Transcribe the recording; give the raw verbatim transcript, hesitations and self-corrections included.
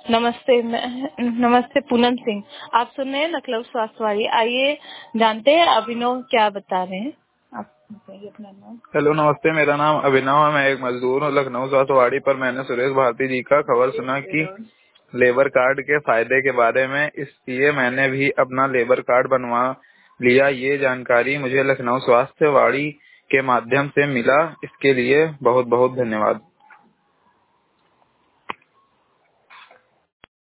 नमस्ते मैं नमस्ते पूनम सिंह। आप सुन रहे हैं लखनऊ स्वास्थ्यवादी। आइए जानते हैं अभिनव क्या बता रहे हैं। आप बताइए अपना नाम। हेलो नमस्ते, मेरा नाम अभिनव है। मैं एक मजदूर हूँ लखनऊ स्वास्थ्यवादी पर। मैंने सुरेश भारती जी का खबर सुना कि लेबर कार्ड के फायदे के बारे में, इसलिए मैंने भी अपना लेबर कार्ड बनवा लिया। ये जानकारी मुझे लखनऊ स्वास्थ्यवादी के माध्यम से मिला। इसके लिए बहुत बहुत धन्यवाद।